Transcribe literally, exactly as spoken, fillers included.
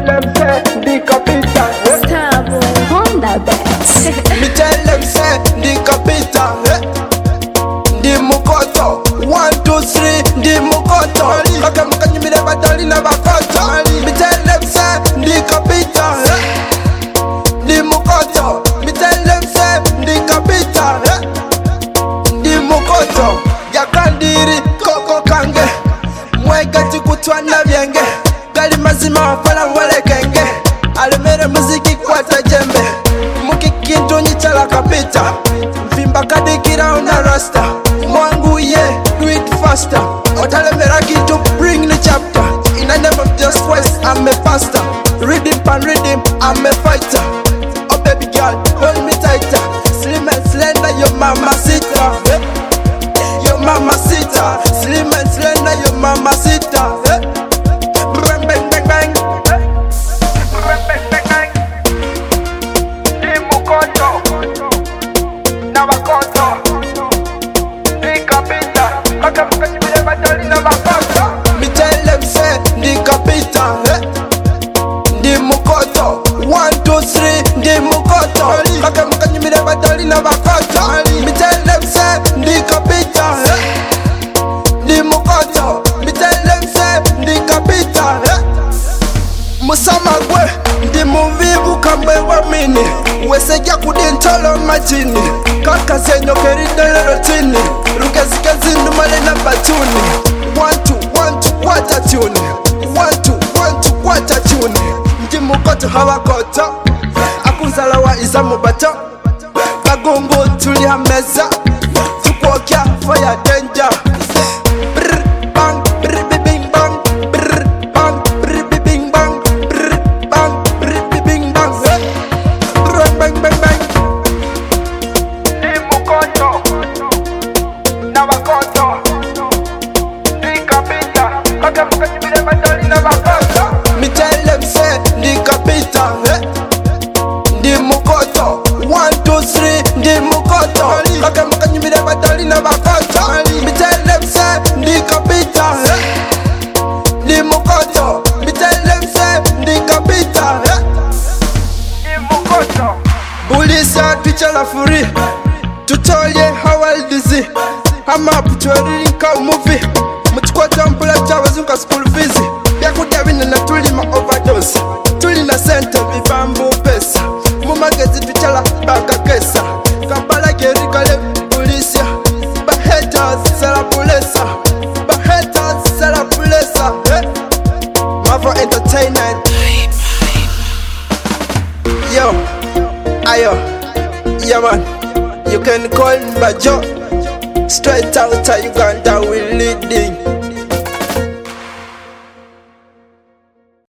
tell them say the capital. Starboy Honda Bets. Me tell them say the capital. The Mukoto. One, two, three, the Mukoto. Kaka mkanyi mire batali na bakoto. Me tell them say the capital. The Mukoto. Me tell them say the capital. The Mukoto. Yakandiri koko kange. Mwegati kutwana byenge. Gali mazima wafala mwele kenge. Alemere muziki kwata jembe. Mukikintu nyichala kapita. Mfimba kadikira una rasta. Mwangu ye, do it faster. Otalemera kitu, bring the chapter. In the name of Jesus Christ, I'm a pastor. Rhythm pan rhythm, I'm a fighter. Oh baby girl, hold me tighter. Slim and slender, your mama sita. Your mama sita. Slim and slender, your mama sita. Bang bang bang bang. Bang bang bang bang. Mukoto. Nabakoto. Me tell them say the capital. The Mukoto. One, two, three, the Mukoto. Kaka mkanyi mire batali na bakoto. Me tell them say the capital. The Mukoto. Me tell them say the capital. Musamagwe ndi muvivu kamwe wamini. Weseja kudintolo majini. Kaka zenyo keridele rotini. Rugezigezi ndumale na batuni. One two, one two, kwata tune. One two, one two, kwata tune. Ndi Mukoto hawakoto. Akunzala wa iza mubato. Kagungu tuli hameza. Tukwokya fire danger. Brr bang, brr bing bang. Brr bang, brr bing bang. Brr bang, brr bing bang. Bang bang bang bang. Ndi Mukoto. Nabakoto. The capital. Kaka mkanyi mire batali na bakoto. Me tell them say the capital. The Mukoto. One, two, three, the Mukoto. Kaka mkanyi mire batali na bakoto. Me tell them say the capital. The Mukoto. Me tell them say the capital. The Mukoto. Bulisa twichala furi. Tutolie how old is it? I'm up to a rinka movie. Muchkwata mpula chawa zunga school fees. Byakudia bina na tulima overdose. Tulina sente vivambu pesa. Mumagezi twichala baka kesa. Kampala gerika le polisia. Ba haters sala pulesa. Ba haters sala pulesa. Mavo entertainment. Yo, ayo, yeah man. You can call me Bajo. Straight out of Uganda, we leading.